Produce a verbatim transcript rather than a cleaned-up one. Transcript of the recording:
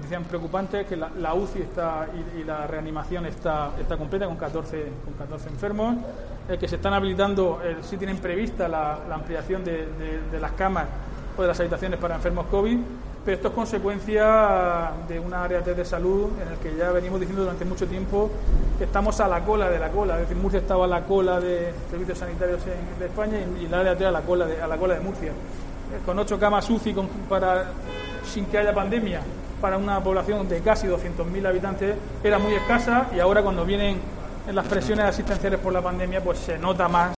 noticias preocupantes, que la, la U C I está y, y la reanimación está, está completa con catorce, con catorce enfermos, eh, que se están habilitando, eh, sí tienen prevista la, la ampliación de, de, de las camas o de las habitaciones para enfermos COVID, pero esto es consecuencia de una área de salud en el que ya venimos diciendo durante mucho tiempo que estamos a la cola de la cola, es decir, Murcia estaba a la cola de servicios sanitarios en, de España y, y la área de a la cola de, a la cola de Murcia, eh, con ocho camas U C I con, para, sin que haya pandemia, para una población de casi doscientos mil habitantes, era muy escasa, y ahora cuando vienen en las presiones asistenciales por la pandemia, pues se nota más